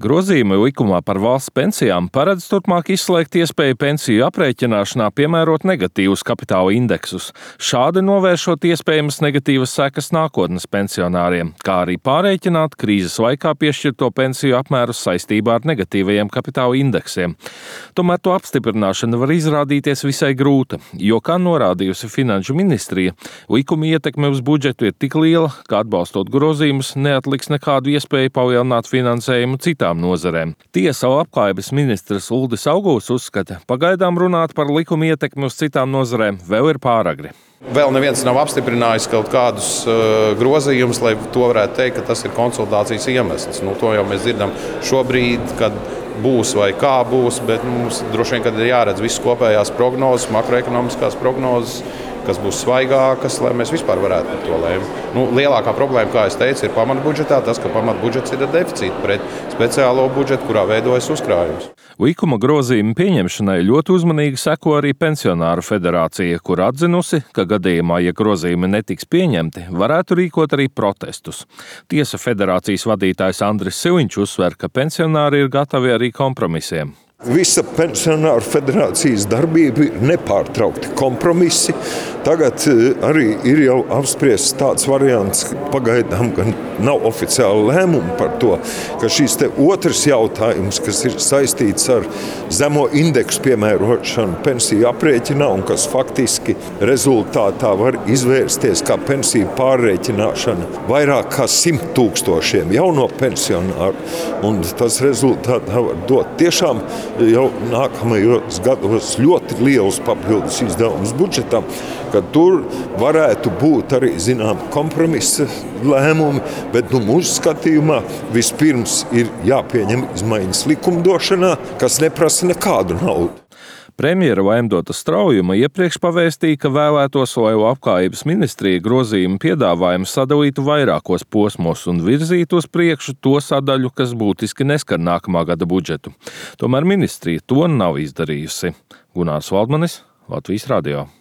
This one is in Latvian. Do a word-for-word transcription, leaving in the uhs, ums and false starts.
Grozījumi likumā par valsts pensijām paredz turpmāk izslēgt iespēju pensiju aprēķināšanā piemērot negatīvus kapitāla indeksus, šādi novēršot iespējamas negatīvas sekas nākotnes pensionāriem, kā arī pārreikināt krīzes laikā piešķirto pensiju apmērus saistībā ar negatīvajiem kapitāla indeksiem. Tomēr to apstiprināšana var izrādīties visai grūta, jo, kā norādījusi Finanšu ministrija, likuma ietekme uz budžetu ir tik liela, ka atbalstot grozījumus neatliks nekādu iespēju palielināt finansējumu citām nozarēm. Tiesa labklājības ministrs Uldis Auguls uzskata, pagaidām runāt par likuma ietekmi uz citām nozarēm vēl ir pāragri. Vēl neviens nav apstiprinājis kaut kādus uh, grozījumus, lai to varētu teikt, ka tas ir konsultācijas iemesls. Nu, to jau mēs dzirdam šobrīd, kad būs vai kā būs, bet mums droši vien, kad ir jāredz visas kopējās prognozes, makroekonomiskās prognozes, kas būs svaigākas, lai mēs vispār varētu par to lēmt. Nu, lielākā problēma, kā es teicu, ir pamatbudžetā tas, ka pamatbudžets ir ar deficītu pret speciālo budžetu, kurā veidojas uzkrājums. Likuma grozījuma pieņemšanai ļoti uzmanīgi seko arī Pensionāru federācija, kur atzinusi, ka gadījumā, ja grozījumi netiks pieņemti, varētu rīkot arī protestus. Tiesa federācijas vadītājs Andris Siliņš uzsver, ka pensionāri ir gatavi arī kompromisiem. Visa Pensionāru federācijas darbība ir nepārtraukti kompromisi. Tagad arī ir jau apspriests tāds variants, ka pagaidām gan nav oficiāla lēmuma par to, ka šīs te otrs jautājums, kas ir saistīts ar zemo indeksu piemērošanu pensiju aprēķinā un kas faktiski rezultātā var izvērsties kā pensiju pārrēķināšana vairāk kā simt tūkstošiem jauno pensionāru. Un tas rezultātā var dot tiešām jau nākamajos gados ļoti liels papildus izdevums budžetam, ka tur varētu būt arī zinām kompromisa lēmumi, bet nu, mūsu skatījumā vispirms ir jāpieņem izmaiņas likumdošanā, kas neprasa nekādu naudu. Premjera Vaimdota Straujuma iepriekš pavēstīja, ka vēlētos, lai labklājības ministrija grozījuma piedāvājumu sadalītu vairākos posmos un virzītu uz priekšu to sadaļu, kas būtiski neskar nākamā gada budžetu. Tomēr ministrija to nav izdarījusi. Gunārs Valdmanis, Latvijas radio.